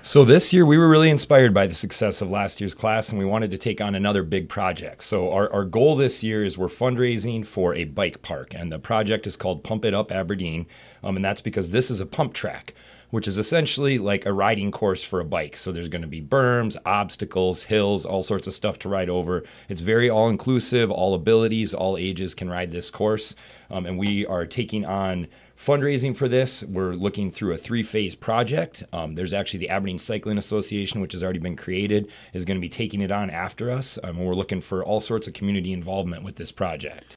So this year we were really inspired by the success of last year's class and we wanted to take on another big project. So our goal this year is we're fundraising for a bike park and the project is called Pump It Up Aberdeen. And that's because this is a pump track, which is essentially like a riding course for a bike. So there's going to be berms, obstacles, hills, all sorts of stuff to ride over. It's very all inclusive, all abilities, all ages can ride this course. And we are taking on fundraising for this. We're looking through a 3-phase project. There's actually the Aberdeen Cycling Association, which has already been created, is going to be taking it on after us. And we're looking for all sorts of community involvement with this project.